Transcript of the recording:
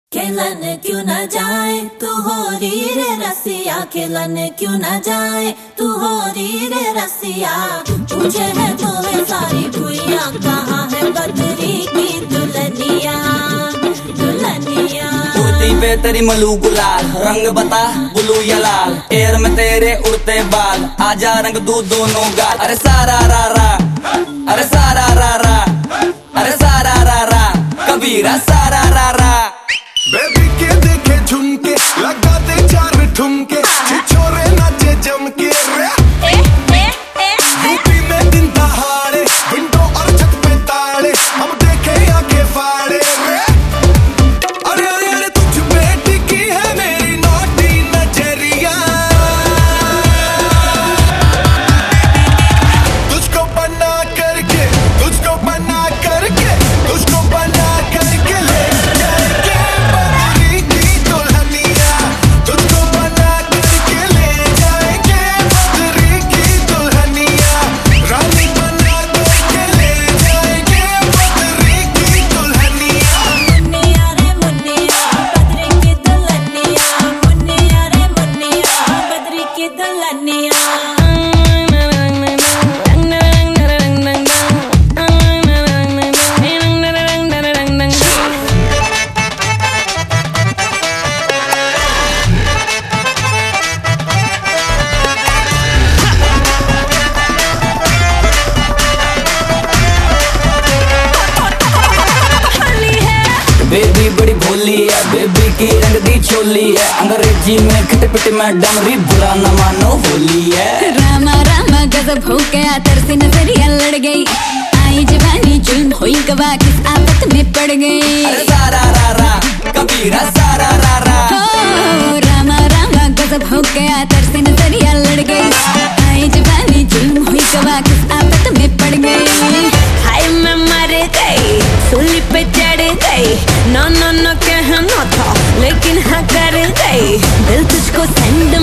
खेलन क्यों न जाए तू हो री रे रसिया, खेलन क्यों न जाए तू हो री रे रसिया। पूछे है तुम्हें सारी भुइया, कहाँ है बदरी की दुल्हनिया दुल्हनिया। कुर्ती पे तेरी मलू गुलाल, रंग बता ब्लू या लाल, एयर में तेरे उड़ते बाल, आजा रंग दू दोनों गाल। अरे सारा रा रा, अरे सारा रा रा, अरे सारा रा रा, कबीरा सारा रा रा। बेबी के देखे झुमके, लगा दे चार ठुमके, छिछोरे नाचे जम के रे। यूपी में दिन दहाड़े, विंडो और छत पे ताड़े, हम देखे आंखें फाड़े रे। अरे अरे अरे तुझ पे टिकी है मेरी नोटी नजरिया, तुझको बना करके, तुझको बना करके, तुझको बना करके ले जाएंगे बदरी की दुल्हनिया, तुझको बना करके ले जाएंगे बदरी की दुल्हनिया, रानी बना करके ले जाएंगे बदरी की दुल्हनिया। मुन्निया रे मुन्निया बदरी की दुल्हनिया, मुन्निया रे मुन्निया बदरी की दुल्हनिया। बेबी बड़ी भोली है, बेबी की रंग दी चोली है, अंग्रेजी में खटपट में डमरी, बुरा न मानो होली है। रामा रामा गजब हो गया, तरसे नजरिया लड़ गई, आई जवानी जुल्म हुई गवा, किस आफत में पड़ गई। अरे सारा रा रा, कबीरा सारा रा रा। हो रामा रामा गजब हो गया, तरसे नजरिया लड़ गई, आई जवानी जुल्म हुई गवा, किस आफत में पड़ गई। हाय मैं मर गई, सूली पे चढ़ गई, नो नो नो कहना था लेकिन हाँ कर गई, दिल तुझको सेंड